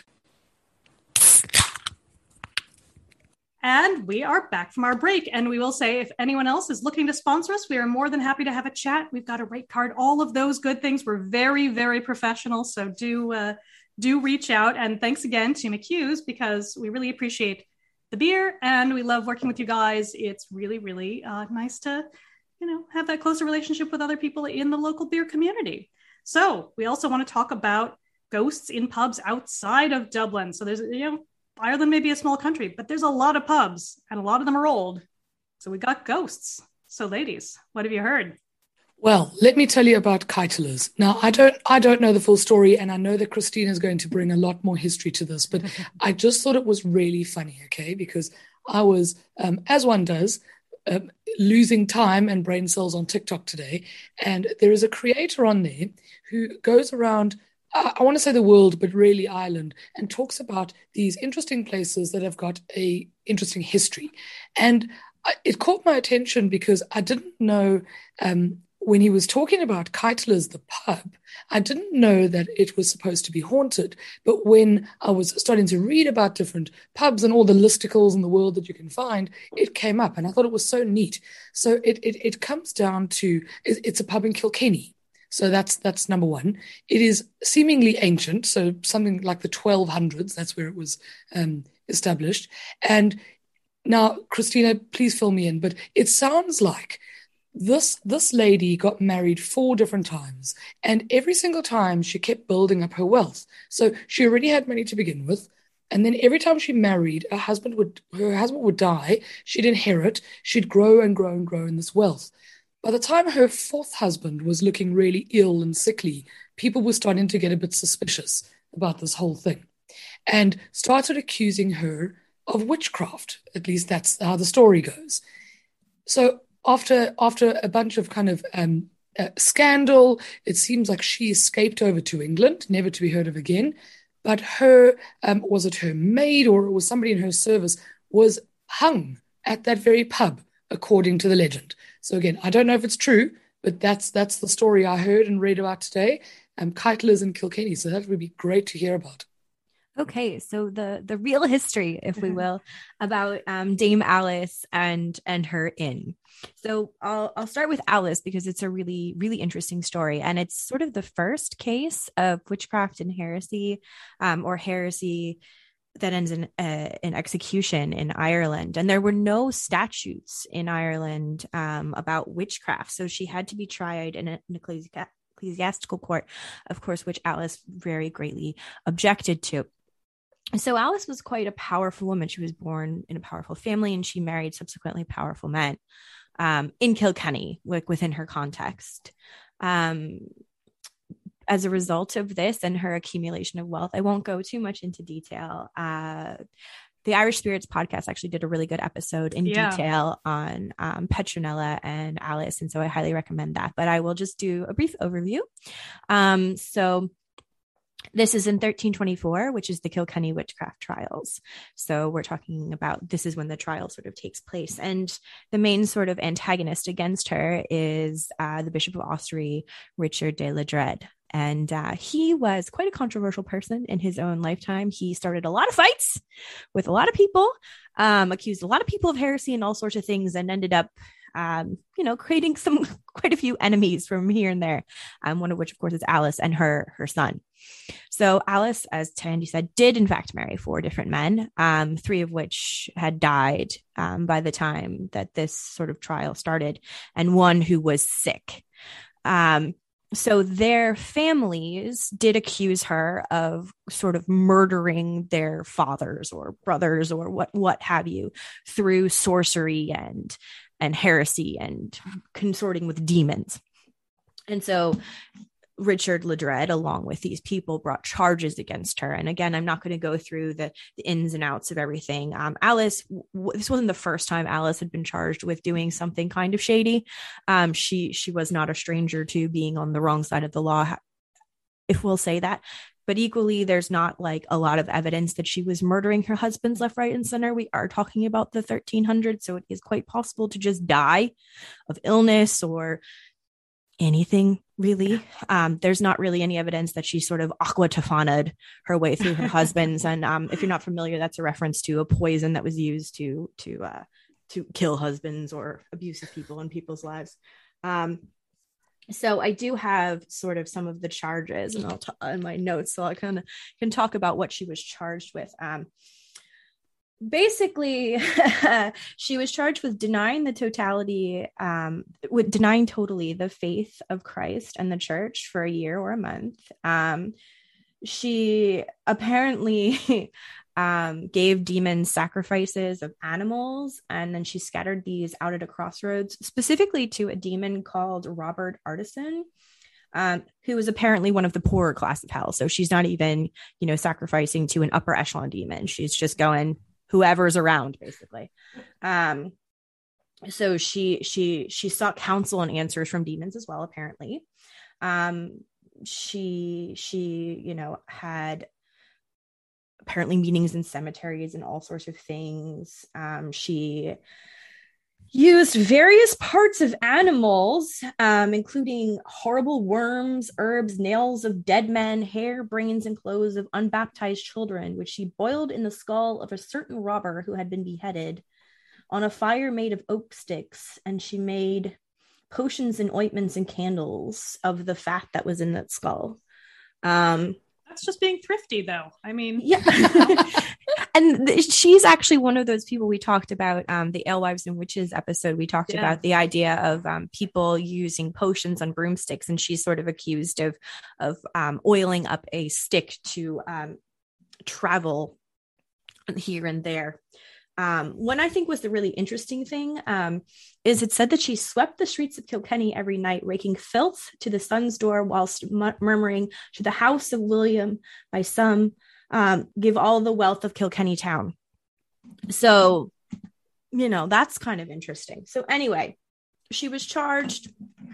And we are back from our break. And we will say, if anyone else is looking to sponsor us, we are more than happy to have a chat. We've got a rate card, all of those good things. We're very, very professional. So do uh, do reach out. And thanks again to McHugh's, because we really appreciate the beer and we love working with you guys. It's really, really uh, nice to, you know, have that closer relationship with other people in the local beer community. So we also want to talk about ghosts in pubs outside of Dublin. So there's, you know, Ireland may be a small country, but there's a lot of pubs and a lot of them are old. So we got ghosts. So ladies, what have you heard? Well, let me tell you about Keitelers. Now, I don't I don't know the full story, and I know that Christina is going to bring a lot more history to this, but I just thought it was really funny, okay? Because I was, um, as one does, um, losing time and brain cells on TikTok today, and there is a creator on there who goes around, I want to say the world, but really Ireland, and talks about these interesting places that have got a interesting history. And I, it caught my attention because I didn't know, um, when he was talking about Keitelers, the pub, I didn't know that it was supposed to be haunted. But when I was starting to read about different pubs and all the listicles in the world that you can find, it came up, and I thought it was so neat. So it it, it comes down to, it, it's a pub in Kilkenny. So that's that's number one. It is seemingly ancient, so something like the twelve hundreds. That's where it was um, established. And now, Christina, please fill me in, but it sounds like this this lady got married four different times, and every single time she kept building up her wealth. So she already had money to begin with, and then every time she married, her husband would her husband would die. She'd inherit. She'd grow and grow and grow in this wealth. By the time her fourth husband was looking really ill and sickly, people were starting to get a bit suspicious about this whole thing and started accusing her of witchcraft. At least that's how the story goes. So after after a bunch of kind of um, uh, scandal, it seems like she escaped over to England, never to be heard of again. But her, um, was it her maid or it was somebody in her service, was hung at that very pub, according to the legend. So again, I don't know if it's true, but that's that's the story I heard and read about today. Um, Keitelers in Kilkenny, so that would be great to hear about. Okay, so the the real history, if we will, about um, Dame Alice and and her inn. So I'll I'll start with Alice because it's a really really interesting story, and it's sort of the first case of witchcraft and heresy, um, or heresy that ends in uh, an execution in Ireland. And there were no statutes in Ireland um, about witchcraft. So she had to be tried in an ecclesi- ecclesiastical court, of course, which Alice very greatly objected to. So Alice was quite a powerful woman. She was born in a powerful family, and she married subsequently powerful men um, in Kilkenny, like within her context. Um, As a result of this and her accumulation of wealth, I won't go too much into detail. Uh, the Irish Spirits podcast actually did a really good episode in yeah. detail on um, Petronella and Alice. And so I highly recommend that. But I will just do a brief overview. Um, so this is in thirteen twenty-four, which is the Kilkenny witchcraft trials. So we're talking about, this is when the trial sort of takes place. And the main sort of antagonist against her is uh, the Bishop of Ossory, Richard de la Dread. And uh, he was quite a controversial person in his own lifetime. He started a lot of fights with a lot of people, um, accused a lot of people of heresy and all sorts of things, and ended up, um, you know, creating some quite a few enemies from here and there. Um, one of which, of course, is Alice and her her son. So Alice, as Tandy said, did in fact marry four different men, um, three of which had died um, by the time that this sort of trial started, and one who was sick. Um, So their families did accuse her of sort of murdering their fathers or brothers or what what have you through sorcery and and heresy and consorting with demons. And so Richard Ledred, along with these people, brought charges against her. And again, I'm not going to go through the, the ins and outs of everything. Um, Alice, w- this wasn't the first time Alice had been charged with doing something kind of shady. Um, she she was not a stranger to being on the wrong side of the law, if we'll say that. But equally, there's not like a lot of evidence that she was murdering her husbands left, right, and center. We are talking about the thirteen hundreds, so it is quite possible to just die of illness or anything, really. Um, there's not really any evidence that she sort of aqua tofanaed her way through her husbands. And um, if you're not familiar, that's a reference to a poison that was used to to uh, to kill husbands or abusive people in people's lives. Um, So I do have sort of some of the charges, and I'll t- in my notes, so I kind of can talk about what she was charged with. Um, basically, she was charged with denying the totality, um, with denying totally the faith of Christ and the church for a year or a month. Um, she apparently um, gave demons sacrifices of animals, and then she scattered these out at a crossroads, specifically to a demon called Robert Artisan, um, who was apparently one of the poorer class of hell. So she's not even, you know, sacrificing to an upper echelon demon. She's just going whoever's around, basically. Um, so she she she sought counsel and answers from demons as well, apparently. Um, she she you know had apparently meetings in cemeteries and all sorts of things. Um, she used various parts of animals, um, including horrible worms, herbs, nails of dead men, hair, brains, and clothes of unbaptized children, which she boiled in the skull of a certain robber who had been beheaded on a fire made of oak sticks. And she made potions and ointments and candles of the fat that was in that skull. Um, That's just being thrifty, though. I mean, yeah. And th- she's actually one of those people we talked about, um, the Alewives and Witches episode. We talked yeah. about the idea of um, people using potions on broomsticks, and she's sort of accused of of um, oiling up a stick to um, travel here and there. Um, one I think was the really interesting thing um, is it said that she swept the streets of Kilkenny every night, raking filth to the sun's door whilst mu- murmuring to the house of William by some, um, give all the wealth of Kilkenny town. So, you know, that's kind of interesting. So anyway, she was charged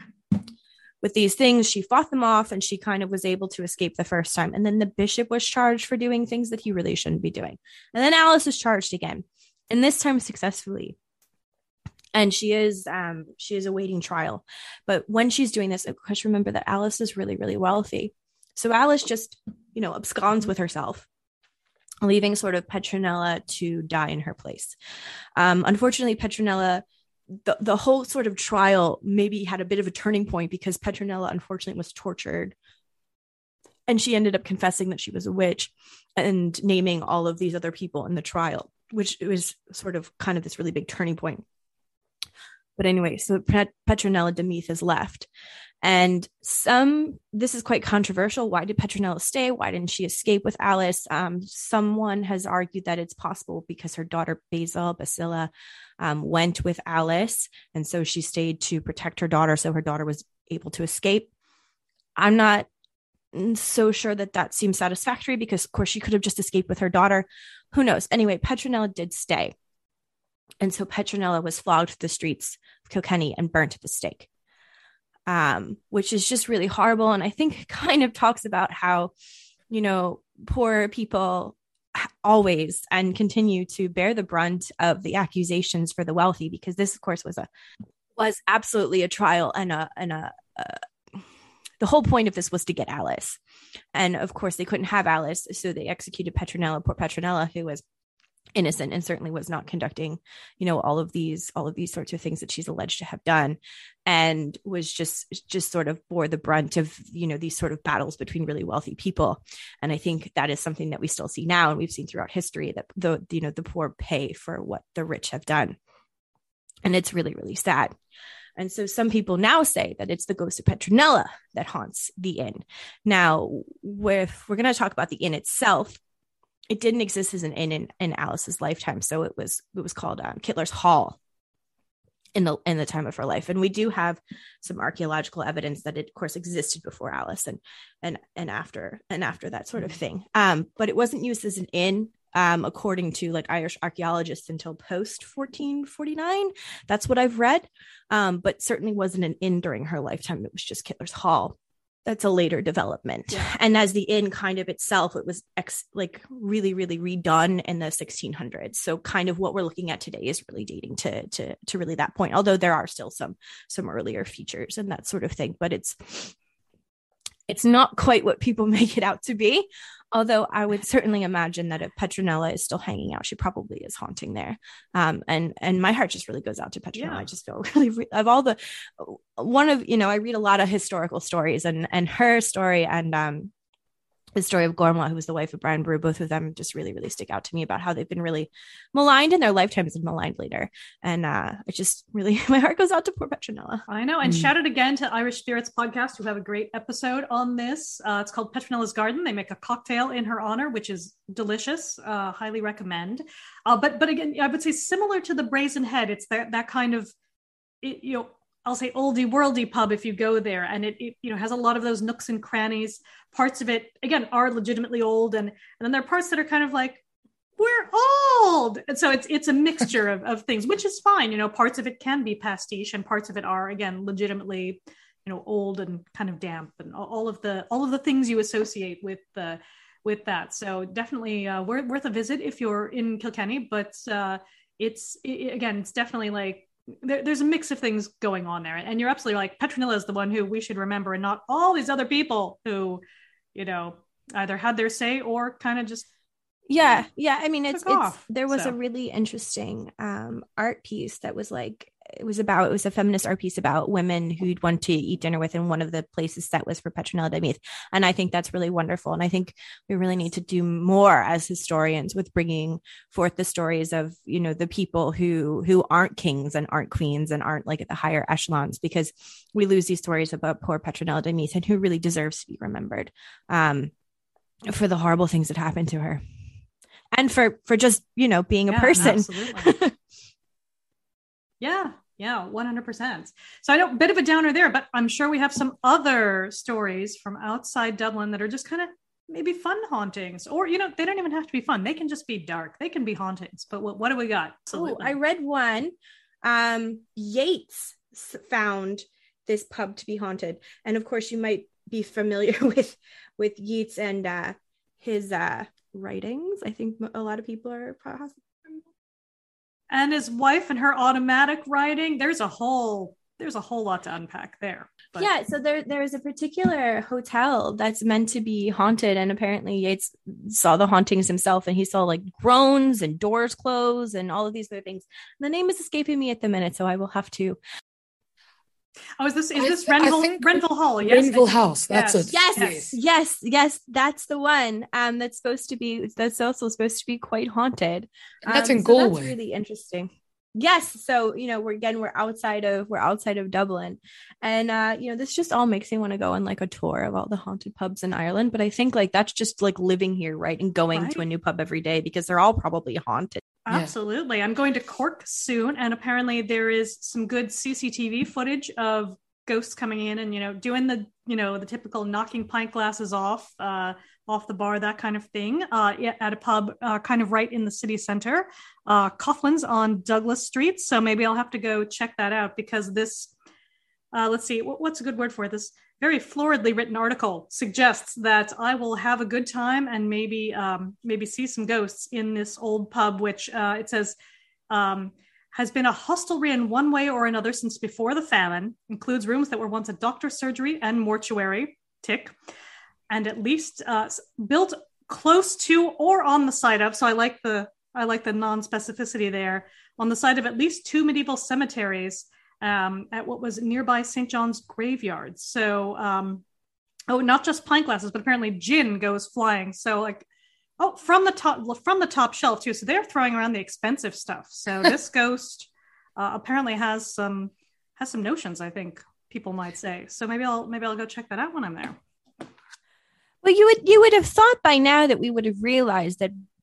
with these things. She fought them off, and she kind of was able to escape the first time. And then the bishop was charged for doing things that he really shouldn't be doing. And then Alice was charged again. And this time successfully. And she is um, she is awaiting trial. But when she's doing this, of course, remember that Alice is really, really wealthy. So Alice just, you know, absconds with herself, leaving sort of Petronella to die in her place. Um, unfortunately, Petronella, the, the whole sort of trial maybe had a bit of a turning point, because Petronella, unfortunately, was tortured. And she ended up confessing that she was a witch and naming all of these other people in the trial, which was sort of kind of this really big turning point. But anyway, so Pet- Petronella de Meath is left. And some, this is quite controversial. Why did Petronella stay? Why didn't she escape with Alice? Um, someone has argued that it's possible because her daughter Basil, Basila, um, went with Alice. And so she stayed to protect her daughter, so her daughter was able to escape. I'm not so sure that that seems satisfactory, because of course she could have just escaped with her daughter. Who knows? Anyway, Petronella did stay. And so Petronella was flogged to the streets of Kilkenny and burnt at the stake, um, which is just really horrible. And I think it kind of talks about how, you know, poor people always and continue to bear the brunt of the accusations for the wealthy, because this, of course, was a was absolutely a trial and a and a, a the whole point of this was to get Alice. And of course they couldn't have Alice. So they executed Petronella, poor Petronella, who was innocent and certainly was not conducting, you know, all of these, all of these sorts of things that she's alleged to have done, and was just, just sort of bore the brunt of, you know, these sort of battles between really wealthy people. And I think that is something that we still see now. And we've seen throughout history that the, you know, the poor pay for what the rich have done. And it's really, really sad. And so some people now say that it's the ghost of Petronella that haunts the inn. Now, if we're going to talk about the inn itself, it didn't exist as an inn in, in Alice's lifetime. So it was it was called um, Kittler's Hall. in the in the time of her life. And we do have some archaeological evidence that it of course existed before Alice and and and after and after that sort of thing. Um, but it wasn't used as an inn, um, according to like Irish archaeologists, until post fourteen forty-nine. That's what I've read. Um, but certainly wasn't an inn during her lifetime. It was just Kittler's Hall. That's a later development. Yeah. And as the inn kind of itself, it was ex- like really, really redone in the sixteen hundreds. So kind of what we're looking at today is really dating to, to, to really that point, although there are still some, some earlier features and that sort of thing, but it's, it's not quite what people make it out to be. Although I would certainly imagine that if Petronella is still hanging out, she probably is haunting there. Um, and and my heart just really goes out to Petronella. Yeah. I just feel really, really of all the one of, you know, I read a lot of historical stories, and and her story and um, the story of Gormlaith, who was the wife of Brian Brew, both of them just really, really stick out to me about how they've been really maligned in their lifetimes and maligned later. And uh, it just really, my heart goes out to poor Petronella. I know. And mm. shout out again to Irish Spirits Podcast, who have a great episode on this. Uh, it's called Petronella's Garden. They make a cocktail in her honor, which is delicious. Uh, highly recommend. Uh, but but again, I would say similar to the Brazen Head, it's that, that kind of, it, you know, I'll say oldie worldy pub if you go there, and it, it you know has a lot of those nooks and crannies. Parts of it again are legitimately old, and and then there are parts that are kind of like, we're old, and so it's it's a mixture of, of things, which is fine. You know, parts of it can be pastiche, and parts of it are again legitimately, you know, old and kind of damp, and all of the all of the things you associate with the with that. So definitely uh, worth worth a visit if you're in Kilkenny. But uh, it's it, again, it's definitely like. There, there's a mix of things going on there, and you're absolutely like Petronella is the one who we should remember, and not all these other people who, you know, either had their say or kind of just yeah yeah I mean it's, it's off, there was so. a really interesting um art piece that was like it was about it was a feminist art piece about women who'd want to eat dinner with, and one of the places that was for Petronella de Meath. And I think that's really wonderful, and I think we really need to do more as historians with bringing forth the stories of, you know, the people who who aren't kings and aren't queens and aren't like at the higher echelons, because we lose these stories about poor Petronella de Meath, and who really deserves to be remembered um for the horrible things that happened to her, and for for just, you know, being a yeah, person. Absolutely. Yeah, yeah, one hundred percent. So I know a bit of a downer there, but I'm sure we have some other stories from outside Dublin that are just kind of maybe fun hauntings, or, you know, they don't even have to be fun. They can just be dark. They can be hauntings. But what, what do we got? Oh, I read one. Um, Yeats found this pub to be haunted. And of course, you might be familiar with, with Yeats and uh, his uh, writings. I think a lot of people are possibly. And his wife and her automatic writing. There's a whole there's a whole lot to unpack there. But. Yeah, so there there is a particular hotel that's meant to be haunted, and apparently Yeats saw the hauntings himself, and he saw like groans and doors close and all of these other things. The name is escaping me at the minute, so I will have to. Oh, is this is I this th- Renville Renville Hall? Yes, Renville House. That's yes. it. Yes, yes, yes, yes. That's the one. Um, that's supposed to be. That's also supposed to be quite haunted. And that's um, in so Galway. That's really interesting. Yes. So, you know, we're again, we're outside of, we're outside of Dublin, and, uh, you know, this just all makes me want to go on like a tour of all the haunted pubs in Ireland. But I think like, that's just like living here, right? And going right. to a new pub every day, because they're all probably haunted. Absolutely. Yeah. I'm going to Cork soon. And apparently there is some good C C T V footage of ghosts coming in and, you know, doing the, you know, the typical knocking pint glasses off, uh, off the bar, that kind of thing, uh, at a pub uh, kind of right in the city center, uh, Coughlin's on Douglas Street. So maybe I'll have to go check that out, because this, uh, let's see, what's a good word for it? This very floridly written article suggests that I will have a good time and maybe um, maybe see some ghosts in this old pub, which uh, it says um, has been a hostelry in one way or another since before the famine, includes rooms that were once a doctor's surgery and mortuary, tick, and at least uh, built close to or on the site of, so I like the I like the non-specificity there, on the site of at least two medieval cemeteries um, at what was nearby Saint John's graveyard. So, um, oh, not just pint glasses, but apparently gin goes flying. So, like, oh, from the top from the top shelf too. So they're throwing around the expensive stuff. So this ghost uh, apparently has some has some notions, I think people might say. So maybe I'll maybe I'll go check that out when I'm there. Well, you would you would have thought by now that we would have realized that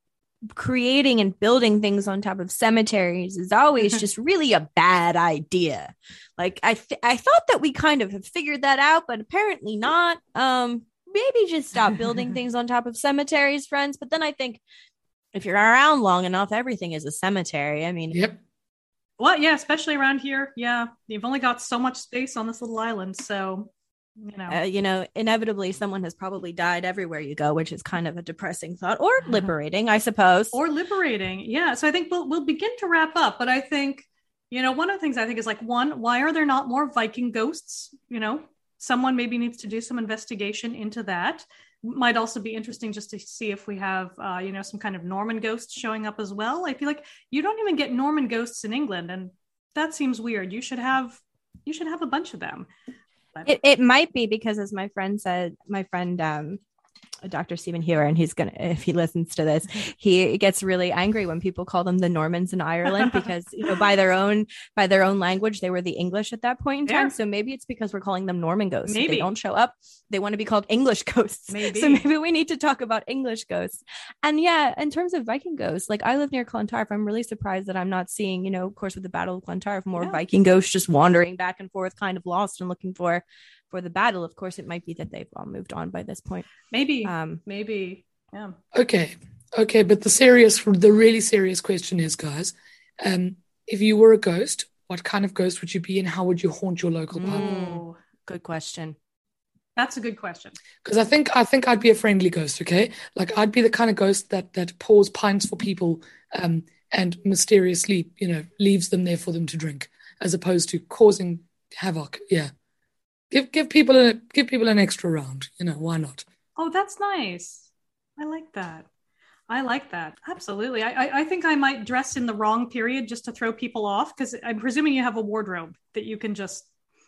creating and building things on top of cemeteries is always just really a bad idea. Like I, th- I thought that we kind of have figured that out, but apparently not. Um, maybe just stop building things on top of cemeteries, friends. But then I think if you're around long enough, everything is a cemetery. I mean, yep. Well, yeah, especially around here. Yeah, you've only got so much space on this little island, so. You know, uh, you know, inevitably someone has probably died everywhere you go, which is kind of a depressing thought, or liberating, I suppose. Or liberating. Yeah. So I think we'll, we'll begin to wrap up. But I think, you know, one of the things I think is like, one, why are there not more Viking ghosts? You know, someone maybe needs to do some investigation into that. Might also be interesting just to see if we have, uh, you know, some kind of Norman ghosts showing up as well. I feel like you don't even get Norman ghosts in England. And that seems weird. You should have, you should have a bunch of them. It, it might be because, as my friend said, my friend, um, Doctor Stephen Hewer, and he's going to, if he listens to this, he gets really angry when people call them the Normans in Ireland because, you know, by their own, by their own language, they were the English at that point in time. Yeah. So maybe it's because we're calling them Norman ghosts. Maybe. If they don't show up, they want to be called English ghosts. Maybe. So maybe we need to talk about English ghosts. And yeah, in terms of Viking ghosts, like I live near Clontarf. I'm really surprised that I'm not seeing, you know, of course, with the Battle of Clontarf, more yeah. Viking ghosts just wandering back and forth, kind of lost and looking for for the battle. Of course, it might be that they've all moved on by this point. Maybe, um, maybe, yeah. Okay, okay, but the serious, the really serious question is, guys, um, if you were a ghost, what kind of ghost would you be, and how would you haunt your local pub? Mm, good question. That's a good question. Because I think I think I'd be a friendly ghost. Okay, like I'd be the kind of ghost that that pours pints for people, um, and mysteriously, you know, leaves them there for them to drink, as opposed to causing havoc. Yeah. Give give people a give people an extra round, you know, why not? Oh, that's nice. I like that. I like that. Absolutely. I I, I think I might dress in the wrong period just to throw people off, because I'm presuming you have a wardrobe that you can just,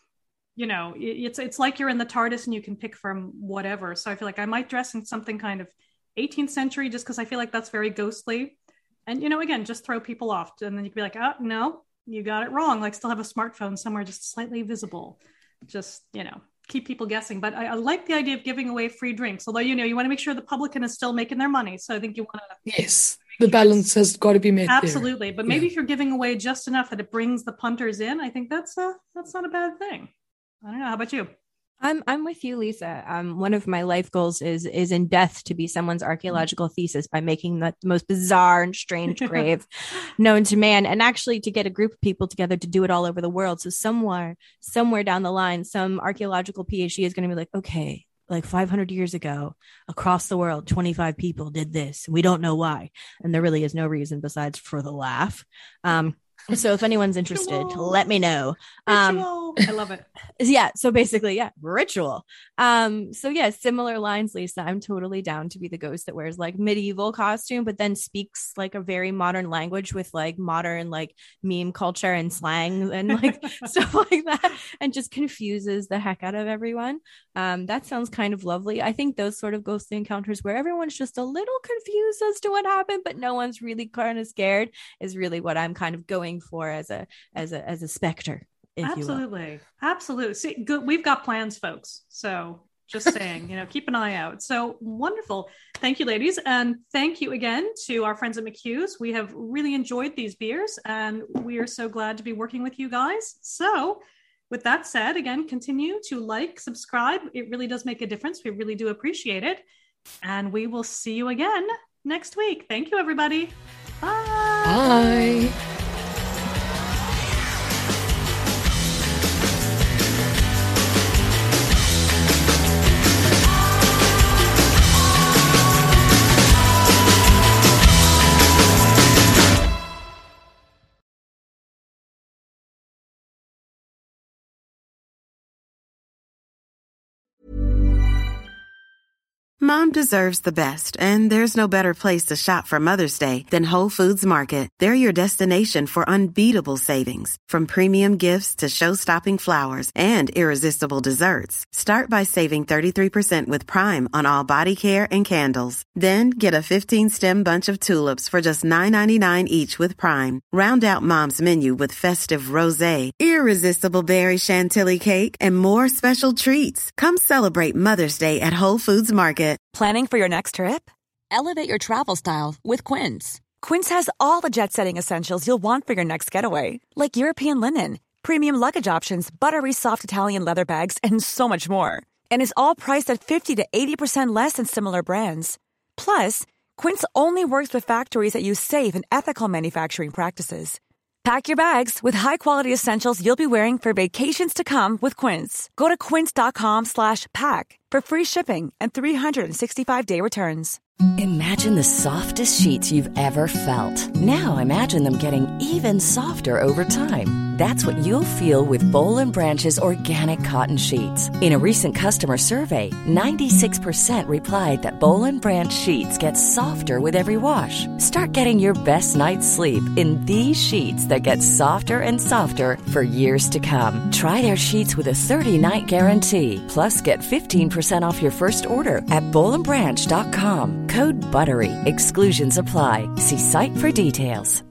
you know, it's it's like you're in the TARDIS and you can pick from whatever. So I feel like I might dress in something kind of eighteenth century just because I feel like that's very ghostly. And, you know, again, just throw people off. And then you can be like, oh, no, you got it wrong. Like still have a smartphone somewhere just slightly visible. Just, you know, keep people guessing. But I, I like the idea of giving away free drinks. Although, you know, you want to make sure the publican is still making their money. So I think you want to... Yes, the balance has got to be met. Absolutely. There. But maybe yeah. if you're giving away just enough that it brings the punters in, I think that's a, that's not a bad thing. I don't know. How about you? I'm I'm with you, Lisa. Um, one of my life goals is is in death to be someone's archaeological thesis by making the most bizarre and strange grave known to man, and actually to get a group of people together to do it all over the world. So somewhere, somewhere down the line, some archaeological PhD is going to be like, okay, like five hundred years ago, across the world, twenty-five people did this. We don't know why, and there really is no reason besides for the laugh. Um, So if anyone's interested, ritual. Let me know. Um, I love it. Yeah. So basically, yeah, ritual. Um, so yeah, similar lines, Lisa. I'm totally down to be the ghost that wears like medieval costume, but then speaks like a very modern language with like modern like meme culture and slang and like stuff like that, and just confuses the heck out of everyone. Um, that sounds kind of lovely. I think those sort of ghostly encounters where everyone's just a little confused as to what happened, but no one's really kind of scared is really what I'm kind of going for as a as a as a specter, if absolutely you will. Absolutely. See, good, we've got plans, folks, so just saying, you know, keep an eye out. So wonderful. Thank you, ladies, and thank you again to our friends at McHugh's. We have really enjoyed these beers, and we are so glad to be working with you guys. So with that said, again, continue to like, subscribe. It really does make a difference. We really do appreciate it, and we will see you again next week. Thank you, everybody. Bye. Bye. Mom deserves the best, and there's no better place to shop for Mother's Day than Whole Foods Market. They're your destination for unbeatable savings, from premium gifts to show-stopping flowers and irresistible desserts. Start by saving thirty-three percent with Prime on all body care and candles. Then get a fifteen-stem bunch of tulips for just nine ninety-nine each with Prime. Round out Mom's menu with festive rosé, irresistible berry chantilly cake, and more special treats. Come celebrate Mother's Day at Whole Foods Market. Planning for your next trip? Elevate your travel style with Quince. Quince has all the jet-setting essentials you'll want for your next getaway, like European linen, premium luggage options, buttery soft Italian leather bags, and so much more. And is all priced at fifty to eighty percent less than similar brands. Plus, Quince only works with factories that use safe and ethical manufacturing practices. Pack your bags with high-quality essentials you'll be wearing for vacations to come with Quince. Go to quince.com slash pack for free shipping and three sixty-five day returns. Imagine the softest sheets you've ever felt. Now imagine them getting even softer over time. That's what you'll feel with Boll and Branch's organic cotton sheets. In a recent customer survey, ninety-six percent replied that Boll and Branch sheets get softer with every wash. Start getting your best night's sleep in these sheets that get softer and softer for years to come. Try their sheets with a thirty-night guarantee. Plus, get fifteen percent off your first order at boll and branch dot com. Code BUTTERY. Exclusions apply. See site for details.